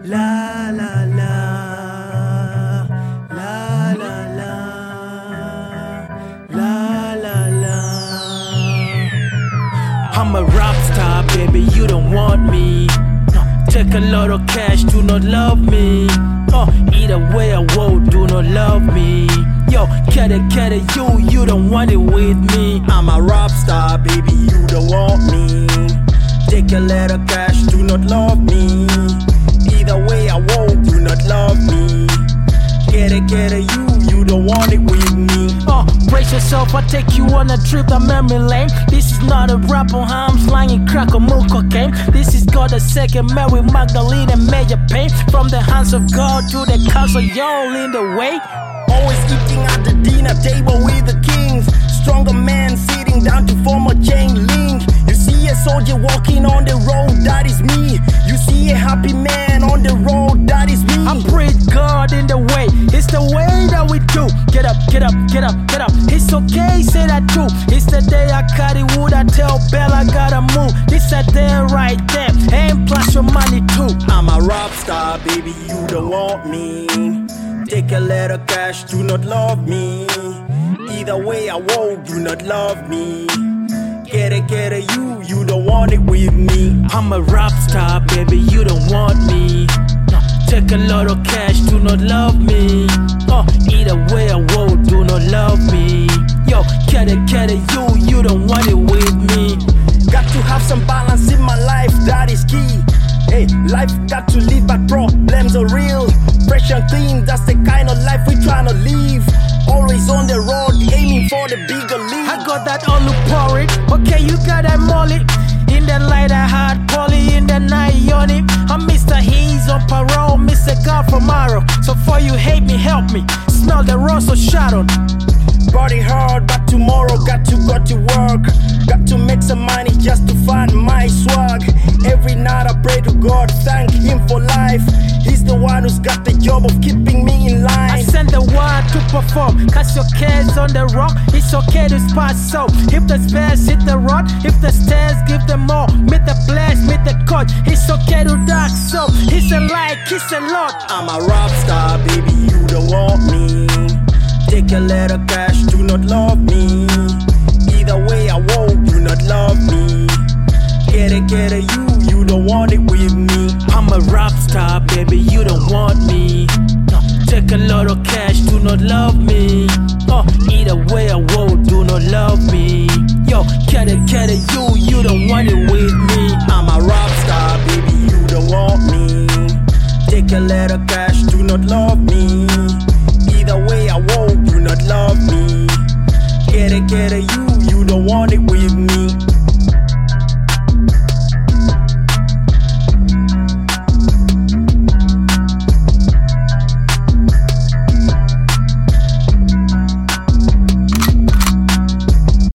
La la la, la la la, la la la. I'm a rap star, baby, you don't want me. Take a lot of cash, do not love me. Either way I won't, do not love me. Yo, get it, you don't want it with me. I'm a rap star, baby, you don't want me. Take a lot of cash, do not love me. Either way I won't, do not love me. Get it, you don't want it with me. Brace yourself, I'll take you on a trip down memory lane. This is not a rap on how I'm slanging crack or more cocaine. This is God the second Mary Magdalene and Major Pain. From the hands of God to the castle, y'all in the way. Always eating at the dinner table with the kings. Stronger man sitting down to form a chain link. You see a soldier walking on the road, that is me. You see a happy man on the road, that is me. I praise God in the way, it's the way that we do. Get up, get up, get up, get up. It's okay, say that too. It's the day I cut it wood, I tell Bell I gotta move. This a day right there, and plus your money too. I'm a rap star, baby, you don't want me. Take a lot of cash, do not love me. Either way I won't, do not love me. Get it, you don't want it with me. I'm a rap star, baby, you don't want me. Take a lot of cash, do not love me. Either way I won't, do not love me. Yo, get it, you don't want it with me. Got to have some balance in my life, that is key. Hey, life got to live, but problems are real. Fresh and clean, that's the kind of life we tryna live. Always on the road, aiming for the bigger league. I got that all porridge, okay, you got that molly. In the light I had Polly, in the night yoni. I'm Mr. He's on parole, Mr. God from Morrow. So for you hate me, help me, smell the rose or shadow. Body hard, but tomorrow got to go to work. Got to make some money just to find my swag. Every night I pray to God, thank Him for life. He's the one who's got the job of keeping me in line. I send the one to perform, cast your cares on the rock. It's okay to spot so. If the spares hit the rock, if the stairs give them more. Meet the blast, meet the coach. It's okay to dark so. It's a lie, kiss a lot. I'm a rap star, baby, you don't want me. Take a lot of cash, do not love me. Either way I won't, do not love me. Get it, you don't want it with me. I'm a rap star, baby, you don't want me. Take a lot of cash, do not love me. Either way I won't, do not love me. Yo, get it, you don't want it with me. I'm a rap star, baby, you don't want me. Take a lot of cash, do not love me.